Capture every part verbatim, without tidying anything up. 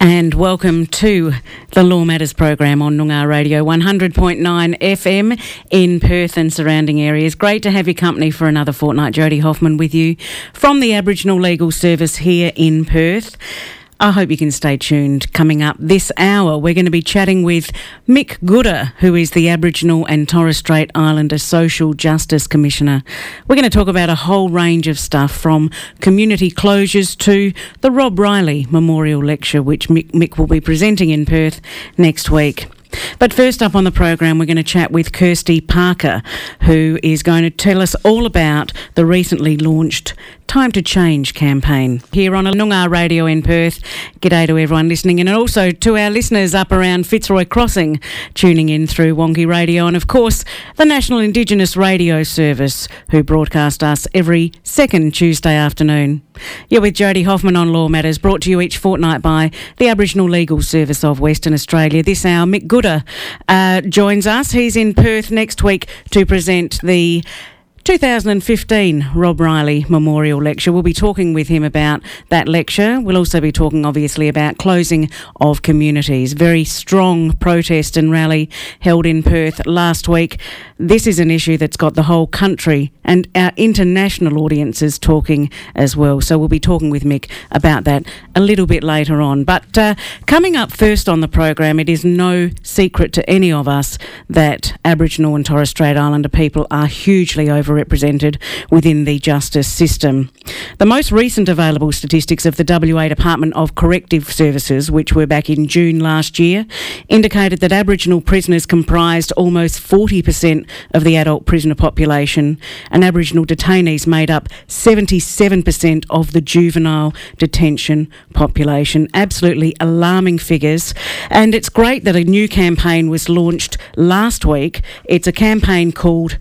And welcome to the Law Matters program on Noongar Radio, one hundred point nine F M in Perth and surrounding areas. Great to have your company for another fortnight. Jodie Hoffman with you from the Aboriginal Legal Service here in Perth. I hope you can stay tuned. Coming up this hour, we're going to be chatting with Mick Gooda, who is the Aboriginal and Torres Strait Islander Social Justice Commissioner. We're going to talk about a whole range of stuff, from community closures to the Rob Riley Memorial Lecture, which Mick, Mick will be presenting in Perth next week. But first up on the program, we're going to chat with Kirsty Parker, who is going to tell us all about the recently launched Time to Change campaign here on Noongar Radio in Perth. G'day to everyone listening, and also to our listeners up around Fitzroy Crossing, tuning in through Wongi Radio, and of course the National Indigenous Radio Service, who broadcast us every second Tuesday afternoon. You're with Jodie Hoffman on Law Matters, brought to you each fortnight by the Aboriginal Legal Service of Western Australia. This hour, Mick Gooda uh, joins us. He's in Perth next week to present the two thousand fifteen Rob Riley Memorial Lecture. We'll be talking with him about that lecture. We'll also be talking, obviously, about closing of communities. Very strong protest and rally held in Perth last week. This is an issue that's got the whole country and our international audiences talking as well. So we'll be talking with Mick about that a little bit later on. But uh, coming up first on the program, it is no secret to any of us that Aboriginal and Torres Strait Islander people are hugely overrepresented within the justice system. The most recent available statistics of the W A Department of Corrective Services, which were back in June last year, indicated that Aboriginal prisoners comprised almost forty percent of the adult prisoner population, and Aboriginal detainees made up seventy-seven percent of the juvenile detention population. Absolutely alarming figures. And it's great that a new campaign was launched last week. It's a campaign called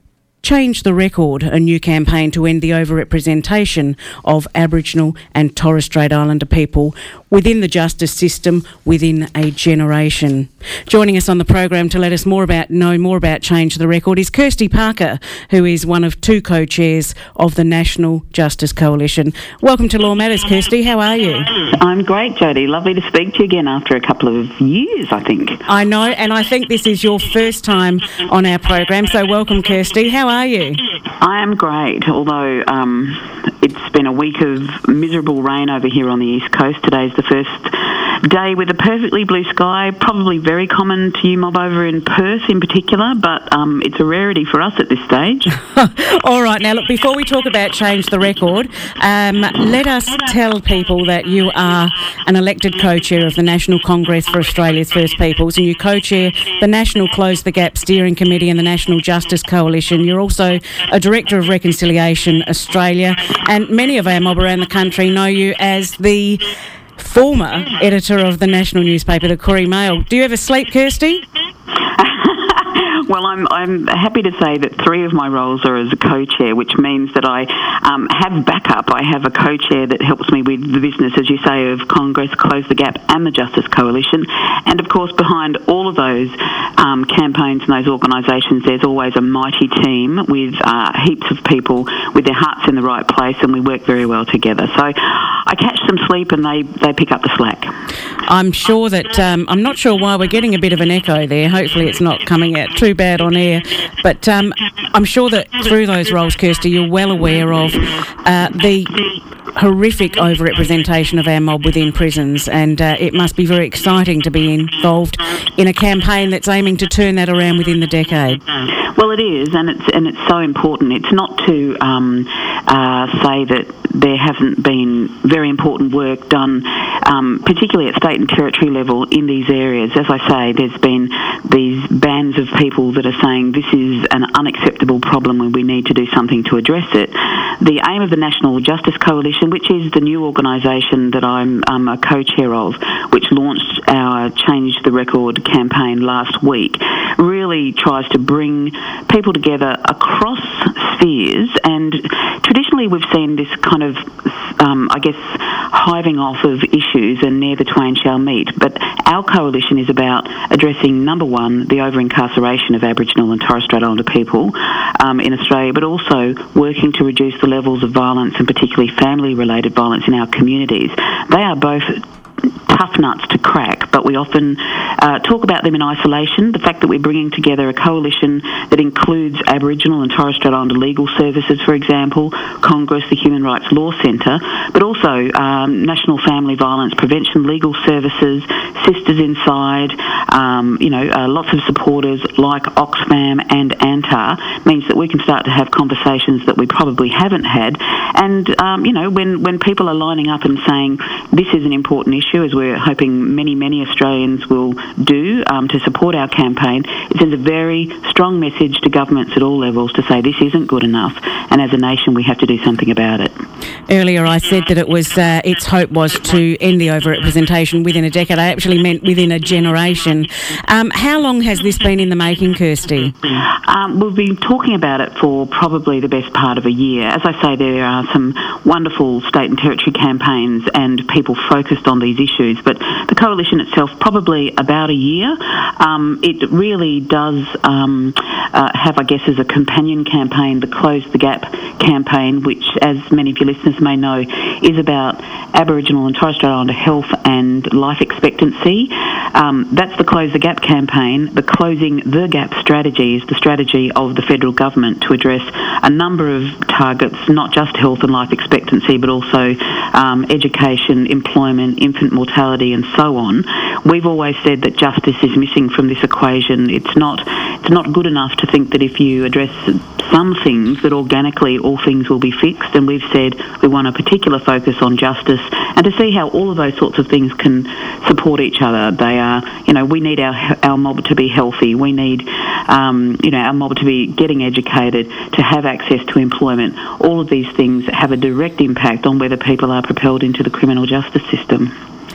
Change the Record, a new campaign to end the overrepresentation of Aboriginal and Torres Strait Islander people within the justice system within a generation. Joining us on the program to let us more about know more about Change the Record is Kirsty Parker, who is one of two co-chairs of the National Justice Coalition. Welcome to Law Matters, Kirsty. How are you? I'm great, Jodie. Lovely to speak to you again after a couple of years, I think. I know, and I think this is your first time on our program, so welcome, Kirsty. How are you? I am great, although um, it's been a week of miserable rain over here on the East Coast. Today's the first day with a perfectly blue sky, probably very common to you mob over in Perth in particular, but um, it's a rarity for us at this stage. All right, now look, before we talk about Change the Record, um, let us tell people that you are an elected co-chair of the National Congress for Australia's First Peoples, and you co-chair the National Close the Gap Steering Committee and the National Justice Coalition. You're also a Director of Reconciliation Australia, and many of our mob around the country know you as the former editor of the national newspaper, the Koori Mail. Do you ever sleep, Kirsty? Well, I'm I'm happy to say that three of my roles are as a co-chair, which means that I um, have backup. I have a co-chair that helps me with the business, as you say, of Congress, Close the Gap and the Justice Coalition. And, of course, behind all of those um, campaigns and those organisations, there's always a mighty team with uh, heaps of people with their hearts in the right place, and we work very well together. So I catch some sleep and they, they pick up the slack. I'm sure that, um, I'm not sure why we're getting a bit of an echo there. Hopefully it's not coming out too bad on air. But um, I'm sure that through those roles, Kirsty, you're well aware of uh, the horrific overrepresentation of our mob within prisons, and uh, it must be very exciting to be involved in a campaign that's aiming to turn that around within the decade. Well, it is, and it's and it's so important. It's not to um, uh, say that there hasn't been very important work done, um, particularly at state and territory level in these areas. As I say, there's been these bands of people that are saying this is an unacceptable problem and we need to do something to address it. The aim of the National Justice Coalition, which is the new organisation that I'm um, a co-chair of, which launched our Change the Record campaign last week, really tries to bring people together across spheres. And traditionally we've seen this kind of, um, I guess, hiving off of issues, and near the twain shall meet. But our coalition is about addressing, number one, the over-incarceration of Aboriginal and Torres Strait Islander people um, in Australia, but also working to reduce the levels of violence, and particularly family-related violence in our communities. They are both tough nuts to crack, but we often uh, talk about them in isolation. The fact that we're bringing together a coalition that includes Aboriginal and Torres Strait Islander legal services, for example, Congress, the Human Rights Law Centre, but also um, National Family Violence Prevention Legal Services, Sisters Inside, um, you know, uh, lots of supporters like Oxfam and ANTAR, means that we can start to have conversations that we probably haven't had. And, um, you know, when, when people are lining up and saying this is an important issue, as we're hoping many, many Australians will do um, to support our campaign, it sends a very strong message to governments at all levels to say this isn't good enough, and as a nation we have to do something about it. Earlier I said that it was uh, its hope was to end the overrepresentation within a decade. I actually meant within a generation. Um, how long has this been in the making, Kirsty? Um, we've been talking about it for probably the best part of a year. As I say, there are some wonderful state and territory campaigns and people focused on these issues, but the coalition itself probably about a year. Um, it really does um, uh, have, I guess, as a companion campaign, the Close the Gap campaign, which, as many of your listeners may know, is about Aboriginal and Torres Strait Islander health and life expectancy. Um, that's the Close the Gap campaign. The Closing the Gap strategy is the strategy of the federal government to address a number of targets, not just health and life expectancy, but also um, education, employment, infant mortality, and so on. We've always said that justice is missing from this equation. It's not, it's not good enough to think that if you address some things, that organically all things will be fixed. And we've said we want a particular focus on justice and to see how all of those sorts of things can support each other. They are, you know, we need our our mob to be healthy. We need, um, you know, our mob to be getting educated, to have access to employment. All of these things have a direct impact on whether people are propelled into the criminal justice system.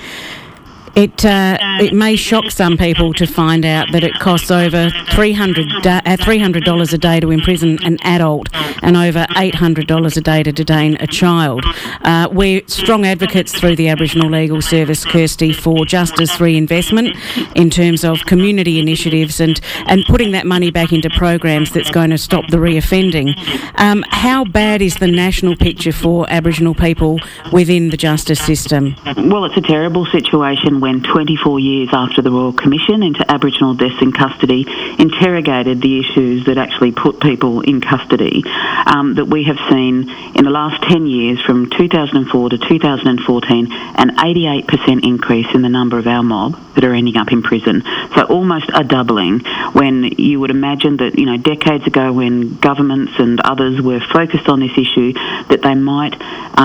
It uh, it may shock some people to find out that it costs over three hundred dollars a day to imprison an adult and over eight hundred dollars a day to detain a child. Uh, we're strong advocates through the Aboriginal Legal Service, Kirsty, for justice reinvestment in terms of community initiatives and, and putting that money back into programs that's going to stop the reoffending. Um, how bad is the national picture for Aboriginal people within the justice system? Well, it's a terrible situation when twenty-four years after the Royal Commission into Aboriginal deaths in custody interrogated the issues that actually put people in custody, um, that we have seen in the last ten years, from two thousand four to two thousand fourteen, an eighty-eight percent increase in the number of our mob that are ending up in prison. So almost a doubling, when you would imagine that, you know, decades ago when governments and others were focused on this issue, that they might,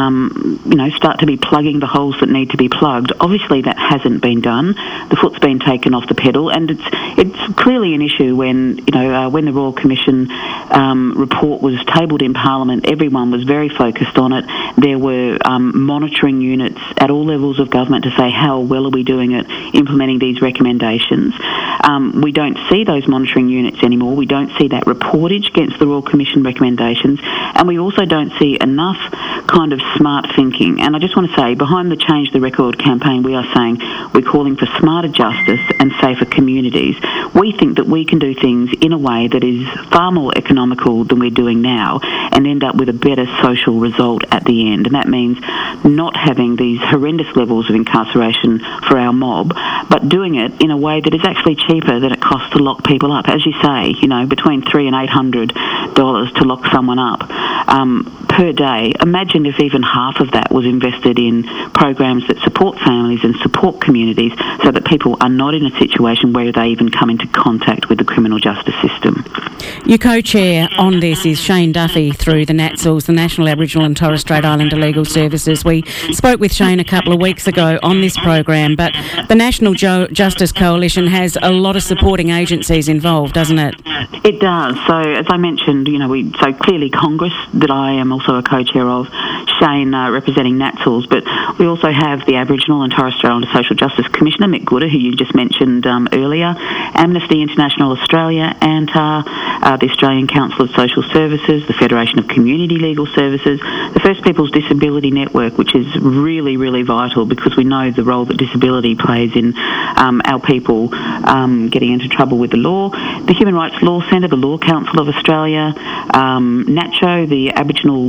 um, you know, start to be plugging the holes that need to be plugged. Obviously that hasn't been done. The foot's been taken off the pedal, and it's it's clearly an issue when, you know, uh, when the Royal Commission um, report was tabled in Parliament, everyone was very focused on it. There were um, monitoring units at all levels of government to say how well are we doing at implementing these recommendations. Um, we don't see those monitoring units anymore. We don't see that reportage against the Royal Commission recommendations, and we also don't see enough kind of smart thinking. And I just want to say, behind the Change the Record campaign, we are saying we're calling for smarter justice and safer communities. We think that we can do things in a way that is far more economical than we're doing now and end up with a better social result at the end. And that means not having these horrendous levels of incarceration for our mob, but doing it in a way that is actually cheaper than it costs to lock people up. As you say, you know, between three and eight hundred dollars to lock someone up um, per day. Imagine if even half of that was invested in programs that support families and support communities, so that people are not in a situation where they even come into contact with the criminal justice system. Your co-chair on this is Shane Duffy through the NATSLs, the National Aboriginal and Torres Strait Islander Legal Services. We spoke with Shane a couple of weeks ago on this program, but the National Jo- Justice Coalition has a lot of supporting agencies involved, doesn't it? It does. So, as I mentioned, you know, we so clearly Congress, that I am also a co-chair of, Shane uh, representing NATSLs, but we also have the Aboriginal and Torres Strait Islander Social Justice Commissioner, Mick Gooder, who you just mentioned um, earlier, Amnesty International Australia, ANTAR, uh, the Australian Council of Social Services, the Federation of Community Legal Services, the First Peoples Disability Network, which is really, really vital because we know the role that disability plays in um, our people um, getting into trouble with the law, the Human Rights Law Centre, the Law Council of Australia, um, NACCHO, the Aboriginal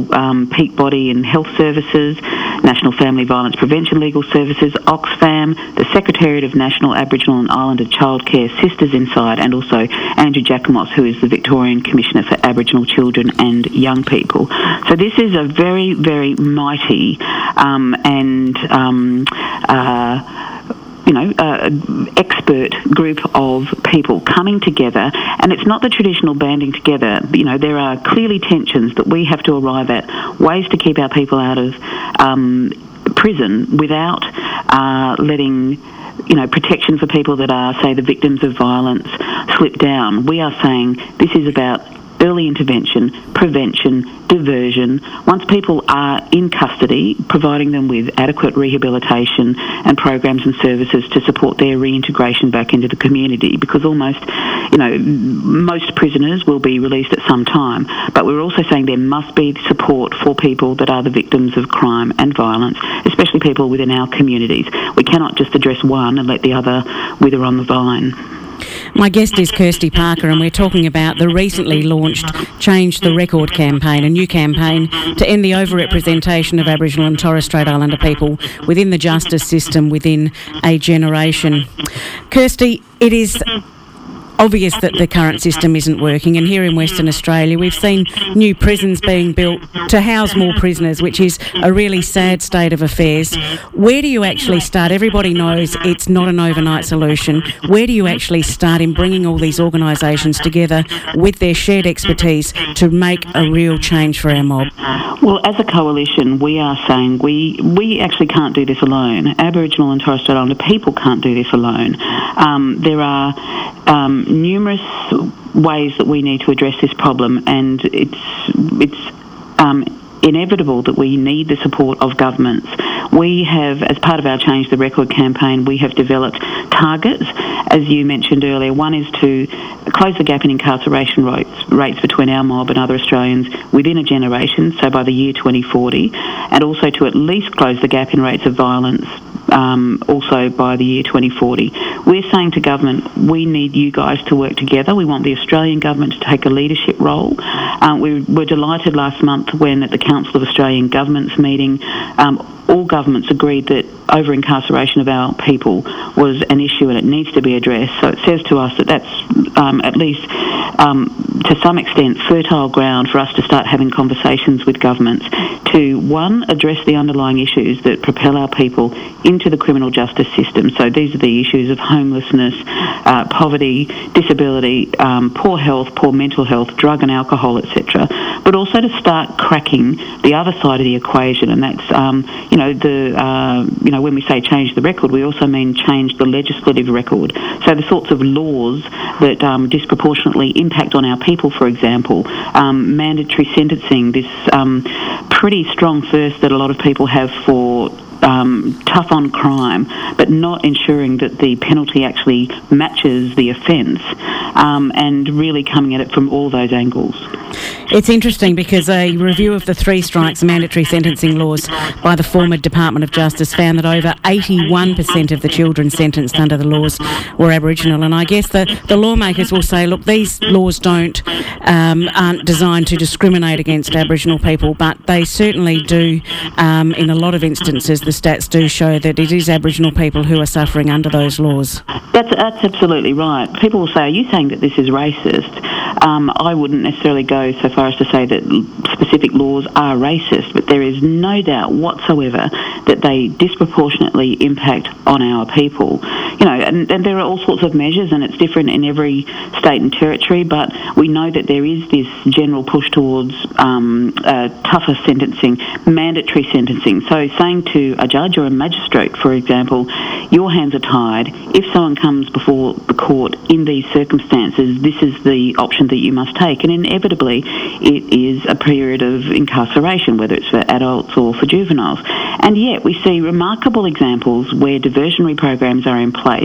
um, peak body and health services, National Family Violence Prevention Legal Services, Oxfam, the Secretariat of National Aboriginal and Islander Childcare Sisters inside, and also Andrew Jacomos, who is the Victorian Commissioner for Aboriginal Children and Young People. So this is a very, very mighty um, and um, uh, you know, uh, expert group of people coming together, and it's not the traditional banding together. You know, there are clearly tensions that we have to arrive at, ways to keep our people out of um, prison without uh, letting, you know, protection for people that are, say, the victims of violence slip down. We are saying this is about early intervention, prevention, diversion. Once people are in custody, providing them with adequate rehabilitation and programs and services to support their reintegration back into the community, because almost, you know, most prisoners will be released at some time. But we're also saying there must be support for people that are the victims of crime and violence, especially people within our communities. We cannot just address one and let the other wither on the vine. My guest is Kirsty Parker, and we're talking about the recently launched Change the Record campaign, a new campaign to end the overrepresentation of Aboriginal and Torres Strait Islander people within the justice system within a generation. Kirsty, it is obvious that the current system isn't working, and here in Western Australia we've seen new prisons being built to house more prisoners, which is a really sad state of affairs. Where do you actually start? Everybody knows it's not an overnight solution. Where do you actually start in bringing all these organisations together with their shared expertise to make a real change for our mob? Well, as a coalition, we are saying we we actually can't do this alone. Aboriginal and Torres Strait Islander people can't do this alone. Um, there are um, numerous ways that we need to address this problem, and it's it's um, inevitable that we need the support of governments. We have, as part of our Change the Record campaign, we have developed targets, as you mentioned earlier. One is to close the gap in incarceration rates, rates between our mob and other Australians within a generation, so by the year twenty forty, and also to at least close the gap in rates of violence Um, also by the year twenty forty. We're saying to government, we need you guys to work together. We want the Australian government to take a leadership role. Um, we were delighted last month when at the Council of Australian Governments meeting, um, all governments agreed that over-incarceration of our people was an issue and it needs to be addressed. So it says to us that that's um, at least um, to some extent fertile ground for us to start having conversations with governments to, one, address the underlying issues that propel our people into the criminal justice system. So these are the issues of homelessness, uh, poverty, disability, um, poor health, poor mental health, drug and alcohol, et cetera. But also to start cracking the other side of the equation, and that's um, you know the uh, you know when we say change the record, we also mean change the legislative record. So the sorts of laws that um, disproportionately impact on our people, for example, um, mandatory sentencing, this um, pretty strong thirst that a lot of people have for Um, tough on crime, but not ensuring that the penalty actually matches the offence, um, and really coming at it from all those angles. It's interesting because a review of the three strikes mandatory sentencing laws by the former Department of Justice found that over eighty-one percent of the children sentenced under the laws were Aboriginal, and I guess the, the lawmakers will say, look, these laws don't um, aren't designed to discriminate against Aboriginal people, but they certainly do. Um, in a lot of instances, the stats do show that it is Aboriginal people who are suffering under those laws. That's, that's absolutely right. People will say, are you saying that this is racist? Um, I wouldn't necessarily go so far as to say that specific laws are racist, but there is no doubt whatsoever that they disproportionately impact on our people. You know, and, and there are all sorts of measures, and it's different in every state and territory, but we know that there is this general push towards um, uh, tougher sentencing, mandatory sentencing. So saying to a judge or a magistrate, for example, your hands are tied. If someone comes before the court in these circumstances, this is the option that you must take. And inevitably, it is a period of incarceration, whether it's for adults or for juveniles. And yet we see remarkable examples where diversionary programs are in place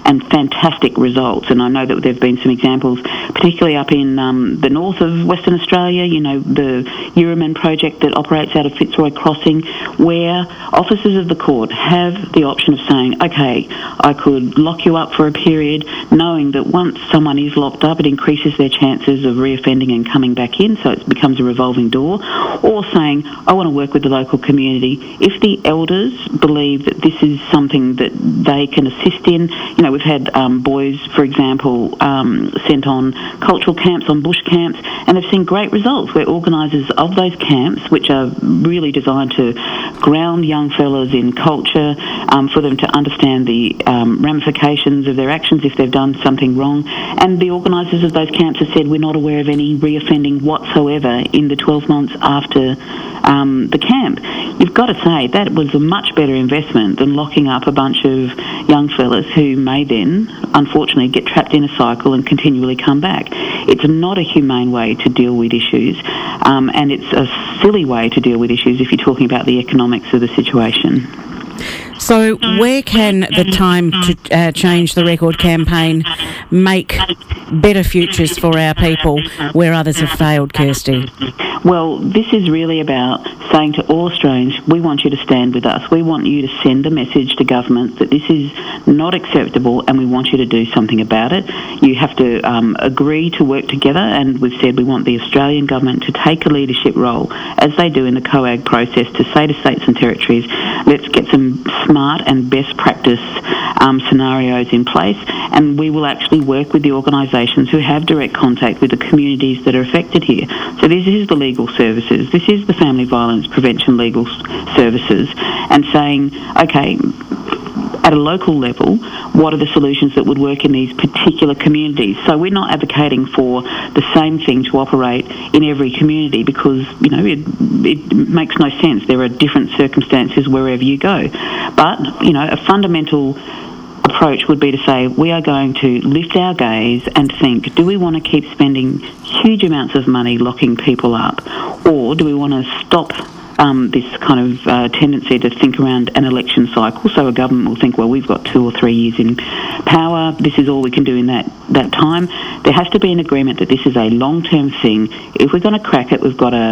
and fantastic results. And I know that there have been some examples, particularly up in um, the north of Western Australia, you know, the Euroman project that operates out of Fitzroy Crossing, where officers of the court have the option of saying, okay, I could lock you up for a period, knowing that once someone is locked up, it increases their chances of reoffending and coming back in, so it becomes a revolving door, or saying, I want to work with the local community. If the elders believe that this is something that they can assist in, you know, we've had um, boys, for example, um, sent on cultural camps, on bush camps, and they've seen great results where organisers of those camps, which are really designed to ground young fellas in culture, um, for them to understand the um, ramifications of their actions if they've done something wrong, and the organisers of those camps have said, we're not aware of any reoffending whatsoever in the twelve months after um, the camp. You've got to say that was a much better investment than locking up a bunch of young fellas who may then, unfortunately, get trapped in a cycle and continually come back. It's not a humane way to deal with issues, um, and it's a silly way to deal with issues if you're talking about the economics of the situation. So where can the Time to uh, Change the Record campaign make better futures for our people where others have failed, Kirsty? Well, this is really about saying to all Australians, we want you to stand with us. We want you to send a message to government that this is not acceptable and we want you to do something about it. You have to um, agree to work together, and we've said we want the Australian government to take a leadership role, as they do in the COAG process, to say to states and territories, let's get some smart and best practice um, scenarios in place, and we will actually work with the organisations who have direct contact with the communities that are affected here. So this is the legal services, this is the family violence prevention legal services, and saying, okay, at a local level, what are the solutions that would work in these particular communities? So we're not advocating for the same thing to operate in every community, because, you know, it, it makes no sense. There are different circumstances wherever you go. But, you know, a fundamental approach would be to say, we are going to lift our gaze and think, do we want to keep spending huge amounts of money locking people up, or do we want to stop Um, this kind of uh, tendency to think around an election cycle? So a government will think, well, we've got two or three years in power, this is all we can do in that, that time. There has to be an agreement that this is a long-term thing. If we're going to crack it, we've got to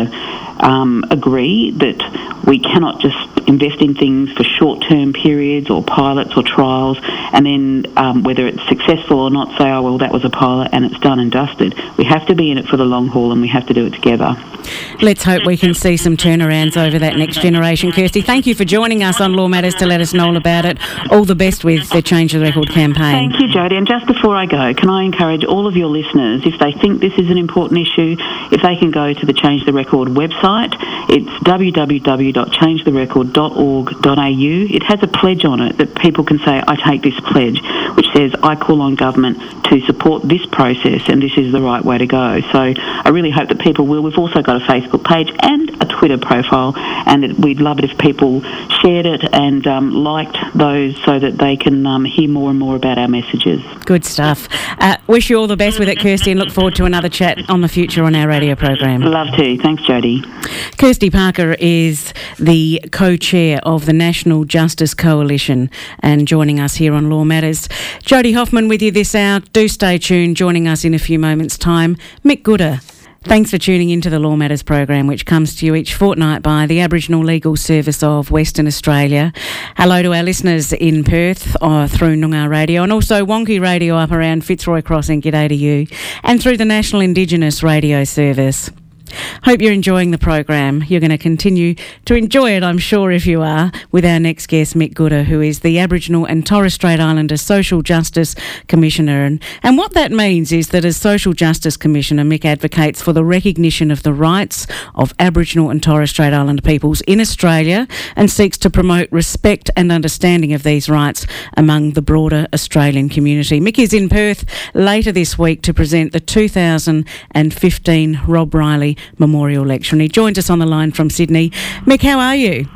um, agree that we cannot just invest in things for short-term periods or pilots or trials, and then um, whether it's successful or not, say, oh, well, that was a pilot and it's done and dusted. We have to be in it for the long haul, and we have to do it together. Let's hope we can see some turnarounds over that next generation. Kirsty, thank you for joining us on Law Matters to let us know all about it. All the best with the Change the Record campaign. Thank you, Jodie. And just before I go, can I encourage all of your listeners, if they think this is an important issue, if they can go to the Change the Record website. It's w w w dot change the record dot org dot a u. It has a pledge on it that people can say, I take this pledge, which says, I call on government to support this process, and this is the right way to go. So I really hope that people will. We've also got a Facebook page and a Twitter profile, and it, we'd love it if people shared it and um, liked those so that they can um, hear more and more about our messages. Good stuff. Uh, wish you all the best with it, Kirsty, and look forward to another chat on the future on our radio program. Love to. Thanks, Jodie. Kirsty Parker is the co-chair of the National Justice Coalition and joining us here on Law Matters. Jodie Hoffman with you this hour. Do stay tuned. Joining us in a few moments' time, Mick Gooder. Thanks for tuning into the Law Matters program, which comes to you each fortnight by the Aboriginal Legal Service of Western Australia. Hello to our listeners in Perth uh, through Noongar Radio, and also Wonky Radio up around Fitzroy Crossing, g'day to you, and through the National Indigenous Radio Service. Hope you're enjoying the program. You're going to continue to enjoy it, I'm sure, if you are, with our next guest, Mick Gooder, who is the Aboriginal and Torres Strait Islander Social Justice Commissioner. And, and what that means is that as Social Justice Commissioner, Mick advocates for the recognition of the rights of Aboriginal and Torres Strait Islander peoples in Australia and seeks to promote respect and understanding of these rights among the broader Australian community. Mick is in Perth later this week to present the two thousand fifteen Rob Riley Memorial Lecture, and he joins us on the line from Sydney. Mick, how are you?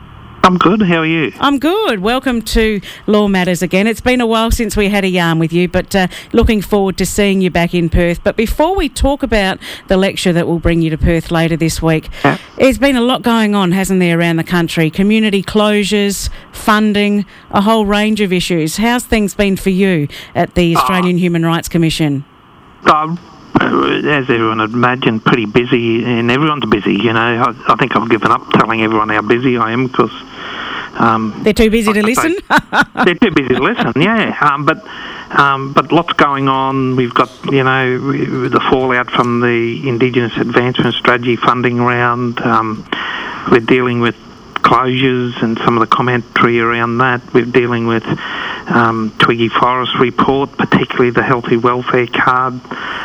I'm good. How are you? I'm good. Welcome to Law Matters again. It's been a while since we had a yarn with you, but uh, looking forward to seeing you back in Perth. But before we talk about the lecture that will bring you to Perth later this week, yeah. There's been a lot going on, hasn't there, around the country? Community closures, funding, a whole range of issues. How's things been for you at the Australian uh, Human Rights Commission? Uh, as everyone would imagine, pretty busy, and everyone's busy, you know. I, I think I've given up telling everyone how busy I am because... Um, they're too busy to listen? They're too busy to listen, yeah. Um, but um, but lots going on. We've got, you know, the fallout from the Indigenous Advancement Strategy funding round. Um, we're dealing with closures and some of the commentary around that. We're dealing with um, Twiggy Forrest report, particularly the healthy welfare card.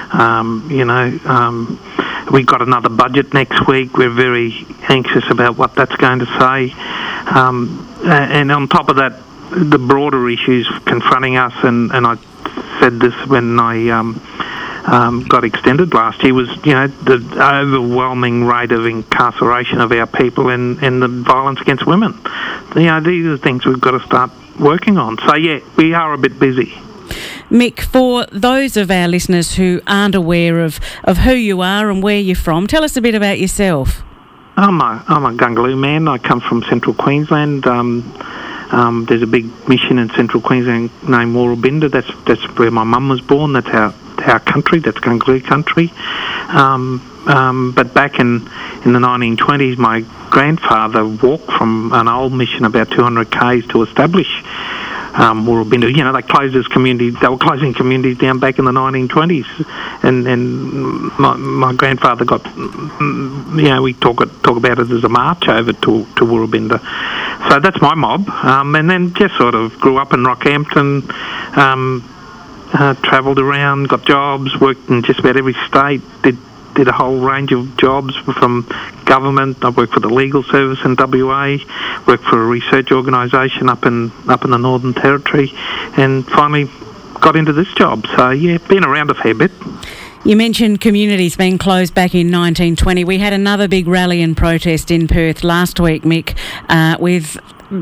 Um, you know, um, we've got another budget next week. We're very anxious about what that's going to say. Um, and on top of that, the broader issues confronting us, and, and I said this when I um, um, got extended last year, was, you know, the overwhelming rate of incarceration of our people and, and the violence against women. You know, these are things we've got to start working on. So, yeah, we are a bit busy. Mick, for those of our listeners who aren't aware of, of who you are and where you're from, tell us a bit about yourself. I'm a, I'm a Gungaloo man. I come from central Queensland. Um, um, there's a big mission in central Queensland named Woorabinda. That's that's where my mum was born. That's our our country. That's Gungaloo country. Um, um, but back in, in the nineteen twenties, my grandfather walked from an old mission about two hundred kays to establish Um, Woorabinda. You know, they closed this community. They were closing communities down back in the nineteen twenties, and and my, my grandfather got, you know, we talk talk about it as a march over to to Woorabinda. So that's my mob, um, and then just sort of grew up in Rockhampton, um, uh, travelled around, got jobs, worked in just about every state, did. Did a whole range of jobs from government. I worked for the legal service in W A, worked for a research organisation up in up in the Northern Territory, and finally got into this job. So, yeah, been around a fair bit. You mentioned communities being closed back in nineteen twenty. We had another big rally and protest in Perth last week, Mick, uh, with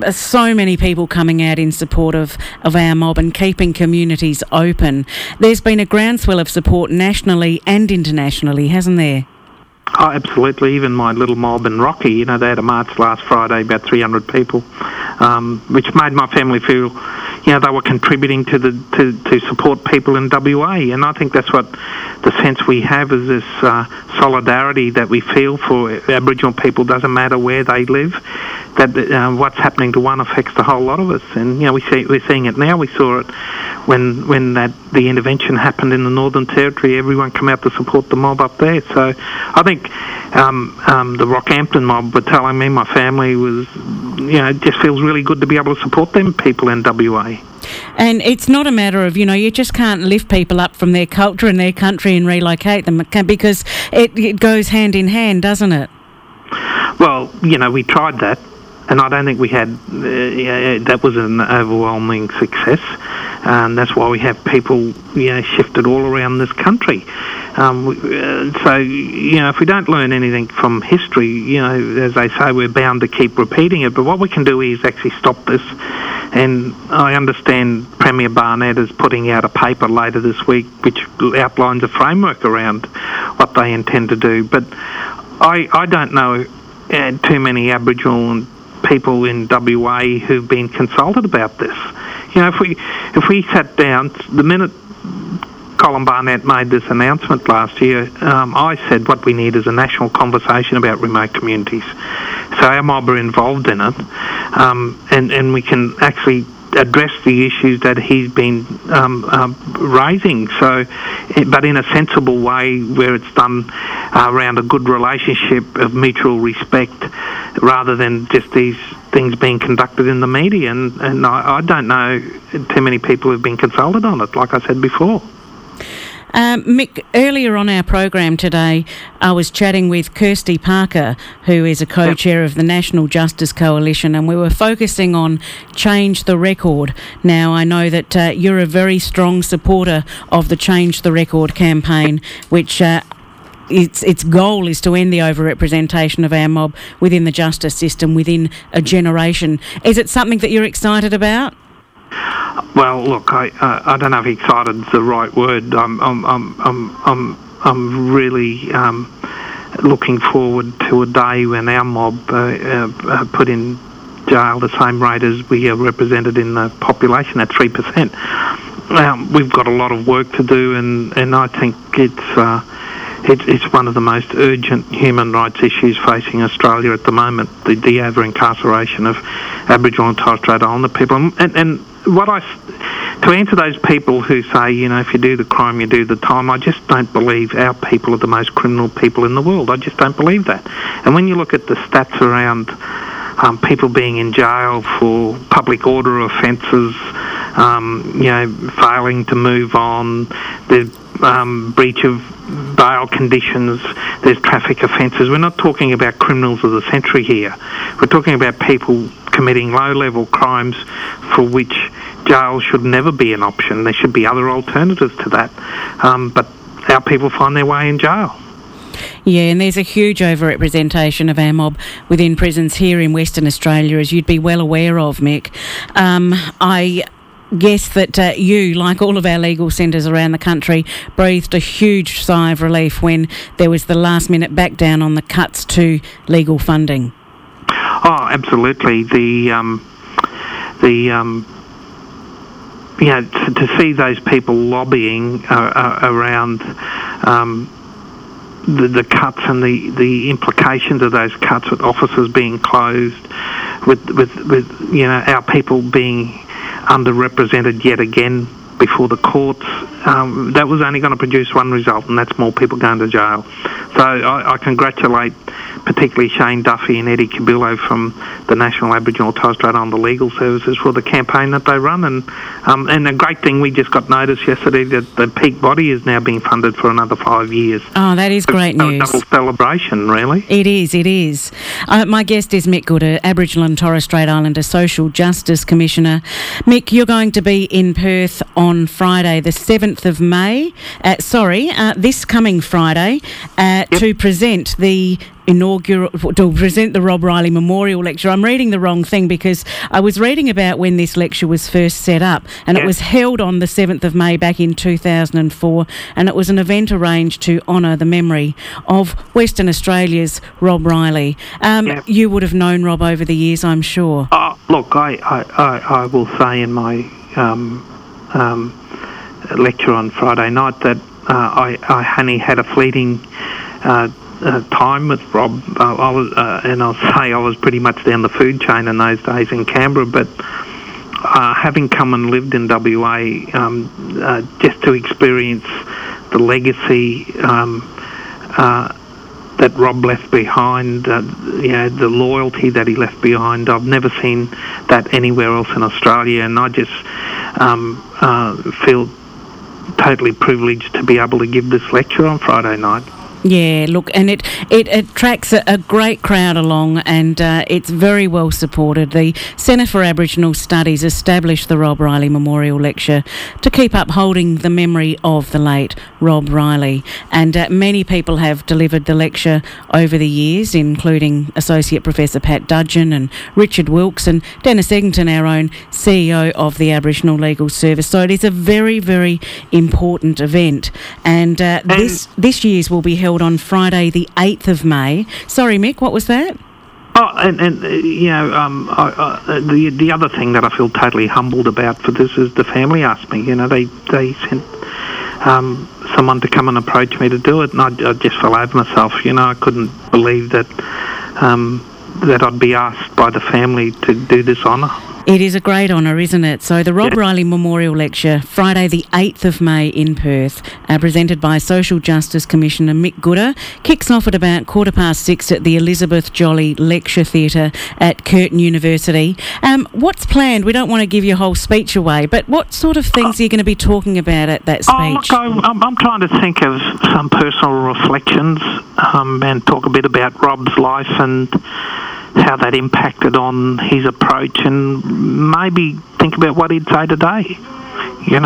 so many people coming out in support of, of our mob and keeping communities open. There's been a groundswell of support nationally and internationally, hasn't there? Oh, absolutely. Even my little mob in Rocky, you know, they had a march last Friday, about three hundred people, um, which made my family feel, you know, they were contributing to the to, to support people in W A. And I think that's what the sense we have is this uh, solidarity that we feel for Aboriginal people. Doesn't matter where they live, that uh, what's happening to one affects the whole lot of us. And, you know, we see, we're seeing it now. We saw it when when that the intervention happened in the Northern Territory. Everyone came out to support the mob up there. So I think um, um, the Rockhampton mob were telling me, my family was, you know, it just feels really good to be able to support them people in W A. And it's not a matter of, you know, you just can't lift people up from their culture and their country and relocate them, because it, it goes hand in hand, doesn't it? Well, you know, we tried that, and I don't think we had, uh, yeah, that was an overwhelming success. And that's why we have people, you know, shifted all around this country. Um, uh, so, you know, if we don't learn anything from history, you know, as they say, we're bound to keep repeating it. But what we can do is actually stop this. And I understand Premier Barnett is putting out a paper later this week which outlines a framework around what they intend to do. But I, I don't know uh, too many Aboriginal people in W A who've been consulted about this. You know, if we if we sat down, the minute Colin Barnett made this announcement last year, um, I said what we need is a national conversation about remote communities. So our mob are involved in it, um, and, and we can actually address the issues that he's been um, um, raising. So, but in a sensible way, where it's done uh, around a good relationship of mutual respect, rather than just these things being conducted in the media. And, and I, I don't know too many people who've been consulted on it, like I said before. Um, Mick, earlier on our program today, I was chatting with Kirsty Parker, who is a co-chair of the National Justice Coalition, and we were focusing on Change the Record. Now, I know that uh, you're a very strong supporter of the Change the Record campaign, which uh, its its goal is to end the overrepresentation of our mob within the justice system within a generation. Is it something that you're excited about? Well, look, I uh, I don't know if excited is the right word. I'm I'm I'm I'm I'm, I'm really um, looking forward to a day when our mob uh, uh, put in jail the same rate as we are represented in the population at three percent. Um, we've got a lot of work to do, and, and I think it's, uh, it's it's one of the most urgent human rights issues facing Australia at the moment, the, the over-incarceration of Aboriginal and Torres Strait Islander people. And, and what I, to answer those people who say, you know, if you do the crime, you do the time, I just don't believe our people are the most criminal people in the world. I just don't believe that. And when you look at the stats around um, people being in jail for public order offences, Um, you know, failing to move on, the um, breach of bail conditions, there's traffic offences. We're not talking about criminals of the century here. We're talking about people committing low-level crimes for which jail should never be an option. There should be other alternatives to that. Um, but our people find their way in jail. Yeah, and there's a huge overrepresentation of our mob within prisons here in Western Australia, as you'd be well aware of, Mick. Um, I... guess that uh, you, like all of our legal centres around the country, breathed a huge sigh of relief when there was the last-minute back down on the cuts to legal funding. Oh, absolutely. The um, the um, you know, to, to see those people lobbying uh, uh, around um, the, the cuts and the, the implications of those cuts, with offices being closed, with with with you know our people being underrepresented yet again before the courts, um, that was only going to produce one result, and that's more people going to jail. So I, I congratulate particularly Shane Duffy and Eddie Cabillo from the National Aboriginal Torres Strait Islander Legal Services for the campaign that they run. And um, and a great thing, we just got notice yesterday that the Peak Body is now being funded for another five years. Oh, that is great so news. A double celebration, really. It is, it is. Uh, my guest is Mick Gooda, Aboriginal and Torres Strait Islander Social Justice Commissioner. Mick, you're going to be in Perth on Friday, the seventh of May. Uh, sorry, uh, this coming Friday, uh, yep. to present the inaugural, to present the Rob Riley Memorial Lecture. I'm reading the wrong thing because I was reading about when this lecture was first set up, and yeah. it was held on the seventh of May back in two thousand four, and it was an event arranged to honour the memory of Western Australia's Rob Riley. Um, yeah. You would have known Rob over the years, I'm sure. Uh, look, I, I, I, I will say in my um, um, lecture on Friday night that uh, I, I only had a fleeting uh, Uh, time with Rob. Uh, I was, uh, and I'll say I was pretty much down the food chain in those days in Canberra, but uh, having come and lived in W A, um, uh, just to experience the legacy um, uh, that Rob left behind, uh, you know, the loyalty that he left behind, I've never seen that anywhere else in Australia, and I just um, uh, feel totally privileged to be able to give this lecture on Friday night. Yeah, look, and it, it attracts a, a great crowd along, and uh, it's very well supported. The Centre for Aboriginal Studies established the Rob Riley Memorial Lecture to keep upholding the memory of the late Rob Riley, and uh, many people have delivered the lecture over the years, including Associate Professor Pat Dudgeon and Richard Wilkes and Dennis Eggington, our own C E O of the Aboriginal Legal Service. So it is a very, very important event, and uh, this this year's will be held on Friday the eighth of May. Sorry, Mick, what was that? Oh, and, and uh, you know, um, I, uh, the the other thing that I feel totally humbled about for this is the family asked me. You know, they they sent um, someone to come and approach me to do it, and I, I just fell over myself. You know, I couldn't believe that um, that I'd be asked by the family to do this honour. It is a great honour, isn't it? So the Rob yeah. Riley Memorial Lecture, Friday the eighth of May in Perth, uh, presented by Social Justice Commissioner Mick Gooda, kicks off at about quarter past six at the Elizabeth Jolly Lecture Theatre at Curtin University. Um, what's planned? We don't want to give your whole speech away, but what sort of things are you going to be talking about at that speech? Oh, look, I, I'm, I'm trying to think of some personal reflections um, and talk a bit about Rob's life and how that impacted on his approach, and maybe think about what he'd say today, you know,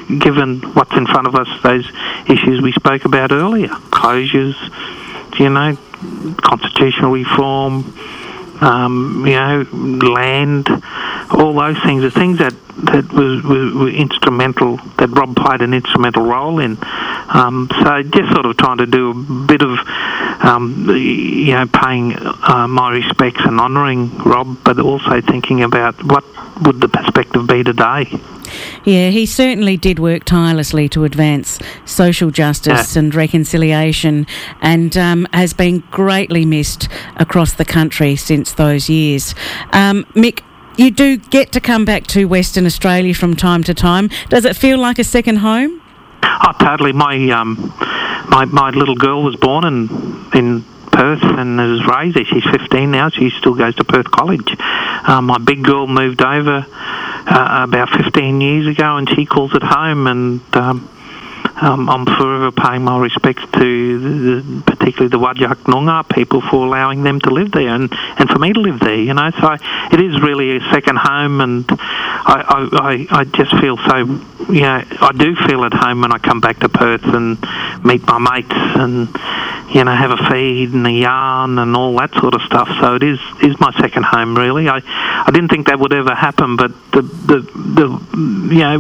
given what's in front of us, those issues we spoke about earlier, closures, you know, constitutional reform, um, you know, land, all those things, the things that, that was, were, were instrumental, that Rob played an instrumental role in. Um, so just sort of trying to do a bit of, um, you know, paying uh, my respects and honouring Rob, but also thinking about what would the perspective be today. Yeah, he certainly did work tirelessly to advance social justice yeah. and reconciliation, and um, has been greatly missed across the country since those years. Um, Mick, you do get to come back to Western Australia from time to time. Does it feel like a second home? Oh, totally. My um, my my little girl was born in in Perth and was raised there. She's fifteen now. She still goes to Perth College. Um, my big girl moved over uh, about fifteen years ago, and she calls it home. And um, um, I'm forever paying my respects to the, the, particularly the Whadjuk Noongar people for allowing them to live there, and, and for me to live there. You know, so it is really a second home, and I I, I, I just feel so. You know, I do feel at home when I come back to Perth and meet my mates and, you know, have a feed and a yarn and all that sort of stuff. So it is is my second home, really. I, I didn't think that would ever happen, but the, the, the you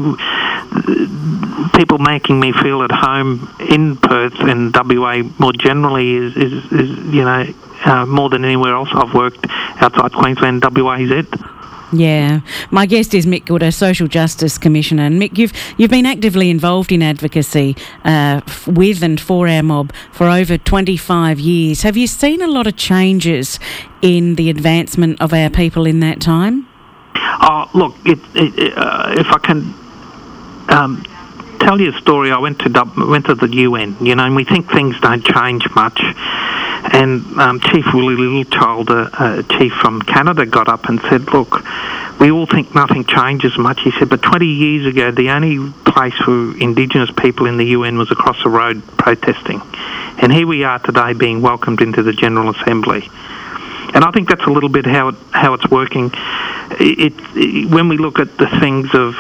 know, people making me feel at home in Perth and W A more generally is, is, is you know, uh, more than anywhere else I've worked outside Queensland, W A Z. Yeah. My guest is Mick Gooda, Social Justice Commissioner. And Mick, you've you've been actively involved in advocacy uh, f- with and for our mob for over twenty-five years. Have you seen a lot of changes in the advancement of our people in that time? Oh, look, it, it, uh, if I can um, tell you a story, I went to w- went to the U N, you know, and we think things don't change much. And um, Chief Willie Littlechild, a, a chief from Canada, got up and said, look, we all think nothing changes much. He said, but twenty years ago, the only place for Indigenous people in the U N was across the road protesting. And here we are today being welcomed into the General Assembly. And I think that's a little bit how it, how it's working. It, it, when we look at the things of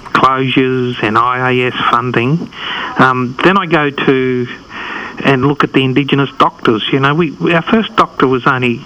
closures and I A S funding, um, then I go to and look at the Indigenous doctors. You know, we, we our first doctor was only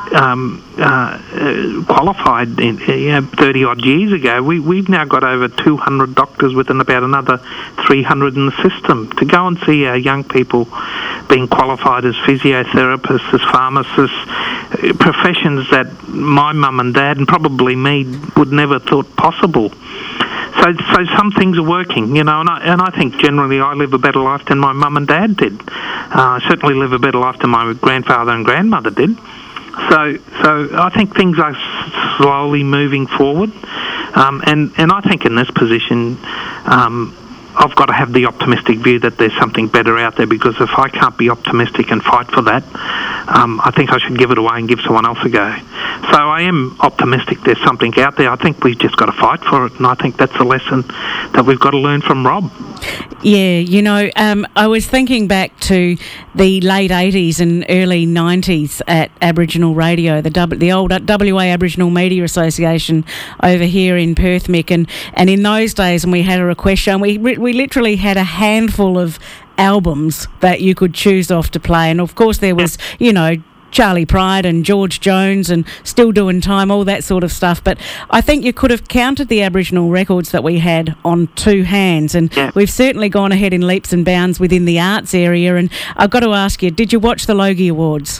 um, uh, uh, qualified in, you know, thirty odd years ago. We we've now got over two hundred doctors within about another three hundred in the system. To go and see our young people being qualified as physiotherapists, as pharmacists, professions that my mum and dad and probably me would never thought possible. So, so some things are working, you know, and I, and I think generally I live a better life than my mum and dad did. Uh, I certainly live a better life than my grandfather and grandmother did. So, so I think things are slowly moving forward, um, and and I think in this position, um, I've got to have the optimistic view that there's something better out there, because if I can't be optimistic and fight for that, um, I think I should give it away and give someone else a go. So I am optimistic there's something out there. I think we've just got to fight for it, and I think that's a lesson that we've got to learn from Rob. Yeah, you know, um, I was thinking back to the late eighties and early nineties at Aboriginal Radio, the w, the old W A Aboriginal Media Association over here in Perth, Mick, and, and in those days when we had a request show, and we, we literally had a handful of albums that you could choose off to play, and of course there was, you know, Charlie Pride and George Jones and Still Doing Time, all that sort of stuff. But I think you could have counted the Aboriginal records that we had on two hands, and yeah. we've certainly gone ahead in leaps and bounds within the arts area. And I've got to ask you, did you watch the Logie Awards?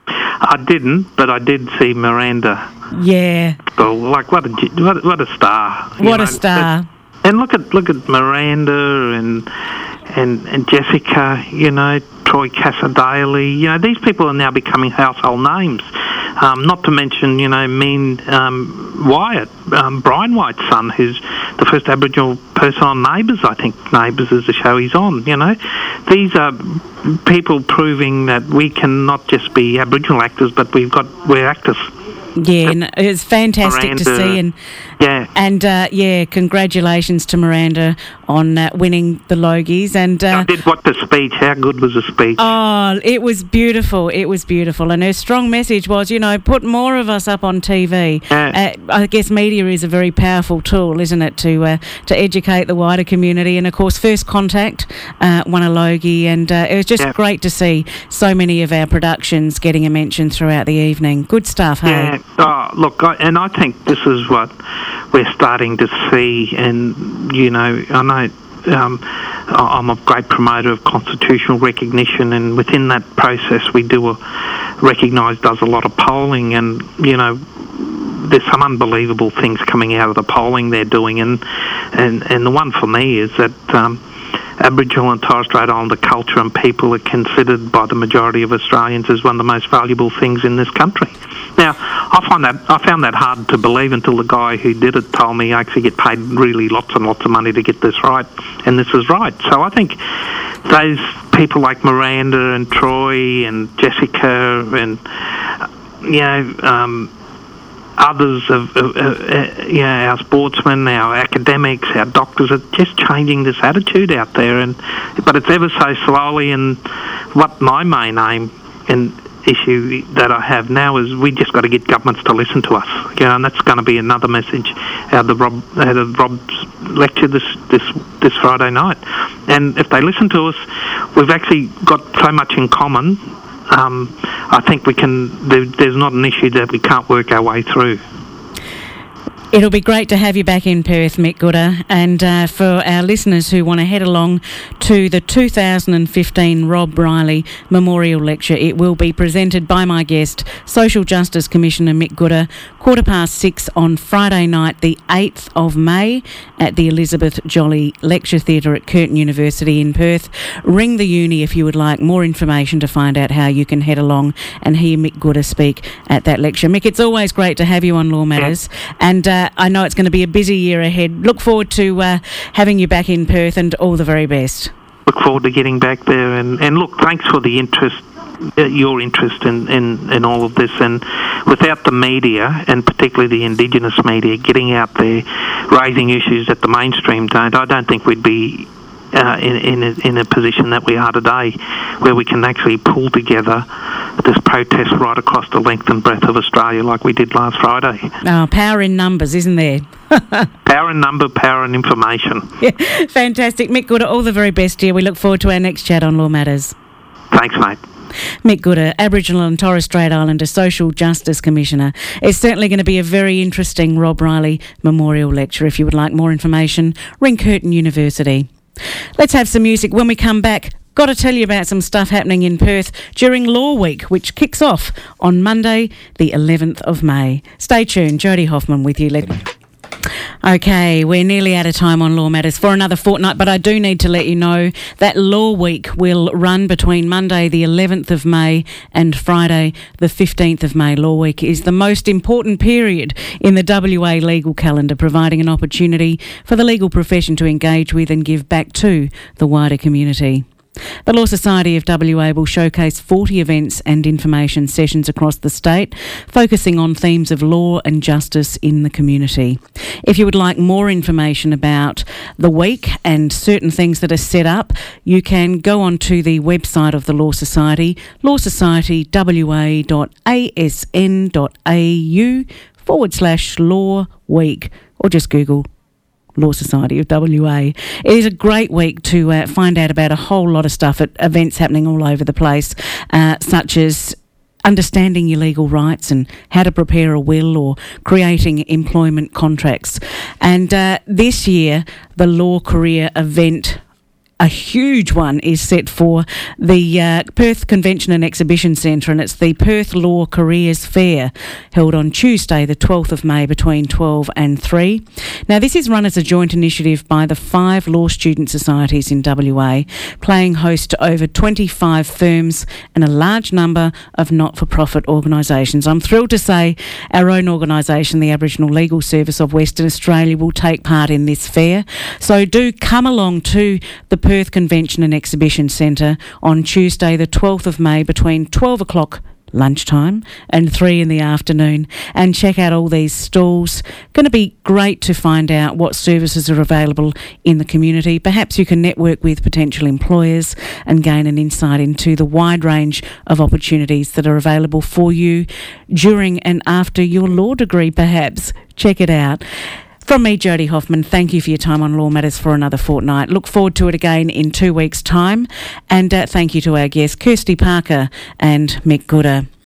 I didn't, but I did see Miranda. Yeah. Well, like what a what, what a star! What know? a star! And look at look at Miranda and and and Jessica. You know, Troy Cassar-Daley. You know, these people are now becoming household names. Um, not to mention, you know, mean um, Wyatt, um, Brian White's son, who's the first Aboriginal person on Neighbours. I think Neighbours is the show he's on. You know, these are people proving that we can not just be Aboriginal actors, but we've got we're actors. Yeah, no, it's fantastic Miranda, to see, and yeah, and uh, yeah, congratulations to Miranda on uh, winning the Logies. And uh, I did watch the speech. How good was the speech? Oh, it was beautiful. It was beautiful, and her strong message was, you know, put more of us up on T V. Yeah. Uh, I guess media is a very powerful tool, isn't it, to uh, to educate the wider community. And of course, First Contact uh, won a Logie, and uh, it was just Yeah. great to see so many of our productions getting a mention throughout the evening. Good stuff, hey? Yeah. Oh, look, I, and I think this is what we're starting to see. And you know, I know. Um, I'm a great promoter of constitutional recognition, and within that process, we do a recognise does a lot of polling, and you know, there's some unbelievable things coming out of the polling they're doing, and and, and the one for me is that um, Aboriginal and Torres Strait Islander culture and people are considered by the majority of Australians as one of the most valuable things in this country. Now, I find that I found that hard to believe until the guy who did it told me I actually get paid really lots and lots of money to get this right, and this is right. So I think those people like Miranda and Troy and Jessica and you know um, others of, of, of uh, you know, our sportsmen, our academics, our doctors are just changing this attitude out there, and but it's ever so slowly. And what my main aim and issue that I have now is we just got to get governments to listen to us, you know, and that's going to be another message out of the Rob, out of Rob's lecture this this this Friday night. And if they listen to us, we've actually got so much in common. Um, I think we can. There, there's not an issue that we can't work our way through. It'll be great to have you back in Perth, Mick Gooda. And uh, for our listeners who want to head along to the two thousand fifteen Rob Riley Memorial Lecture, it will be presented by my guest, Social Justice Commissioner Mick Gooda, quarter past six on Friday night, the eighth of May, at the Elizabeth Jolly Lecture Theatre at Curtin University in Perth. Ring the uni if you would like more information to find out how you can head along and hear Mick Gooda speak at that lecture. Mick, it's always great to have you on Law Matters. Yeah. And uh, I know it's going to be a busy year ahead. Look forward to uh, having you back in Perth, and all the very best. Look forward to getting back there. And, and look, thanks for the interest, uh, your interest in, in, in all of this. And without the media, and particularly the Indigenous media, getting out there, raising issues that the mainstream don't, I don't think we'd be uh, in, in, a, in a position that we are today, where we can actually pull together this protest right across the length and breadth of Australia like we did last Friday. Oh, power in numbers, isn't there? Power in number, power in information. Yeah, fantastic. Mick Gooda, all the very best to you. We look forward to our next chat on Law Matters. Thanks, mate. Mick Gooda, Aboriginal and Torres Strait Islander Social Justice Commissioner. It's certainly going to be a very interesting Rob Riley Memorial Lecture. If you would like more information, ring Curtin University. Let's have some music. When we come back, got to tell you about some stuff happening in Perth during Law Week, which kicks off on Monday, the eleventh of May. Stay tuned. Jodie Hoffman with you. Let- Okay, we're nearly out of time on Law Matters for another fortnight, but I do need to let you know that Law Week will run between Monday the eleventh of May and Friday the fifteenth of May. Law Week is the most important period in the W A legal calendar, providing an opportunity for the legal profession to engage with and give back to the wider community. The Law Society of W A will showcase forty events and information sessions across the state, focusing on themes of law and justice in the community. If you would like more information about the week and certain things that are set up, you can go on to the website of the Law Society, lawsocietywa.asn.au forward slash law week, or just Google Law Society of W A. It is a great week to uh, find out about a whole lot of stuff at events happening all over the place, uh, such as understanding your legal rights and how to prepare a will or creating employment contracts. And uh, this year, the Law Career event, a huge one, is set for the uh, Perth Convention and Exhibition Centre, and it's the Perth Law Careers Fair, held on Tuesday the twelfth of May between twelve and three. Now, this is run as a joint initiative by the five law student societies in W A, playing host to over twenty-five firms and a large number of not-for-profit organisations. I'm thrilled to say our own organisation, the Aboriginal Legal Service of Western Australia, will take part in this fair. So do come along to the Perth Convention and Exhibition Centre on Tuesday the twelfth of May between twelve o'clock lunchtime, and three in the afternoon. And check out all these stalls. Going to be great to find out what services are available in the community. Perhaps you can network with potential employers and gain an insight into the wide range of opportunities that are available for you during and after your law degree, perhaps. Check it out. From me, Jody Hoffman, thank you for your time on Law Matters for another fortnight. Look forward to it again in two weeks' time. And uh, thank you to our guests, Kirsty Parker and Mick Gooder.